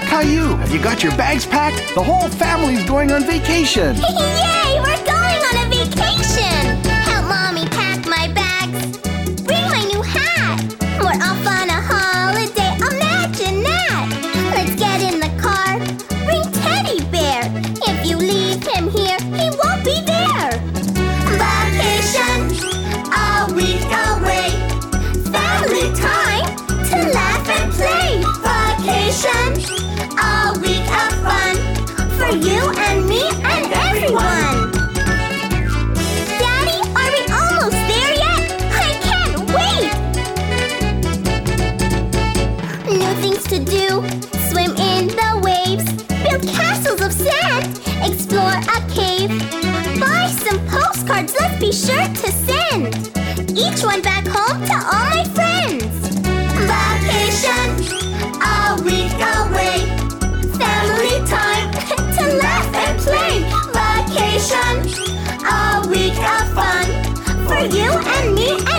Caillou, have you got your bags packed? The whole family's going on vacation. Yay! We're going on a vacation! Help Mommy pack my bags. Bring my new hat. We're off on a holiday. Imagine that! Let's get in the car. Bring Teddy Bear. If you leave him here, he won't be there. Vacation, a week away. Family time to laugh and play. Vacation, a week of fun for you and me and everyone. Daddy, are we almost there yet? I can't wait! New things to do, swim in the waves, build castles of sand, explore a cave, buy some postcards, let's be sure to send each one back home to all my friends. Vacation, a week away. Family time to laugh and play. Vacation, a week of fun for you and me and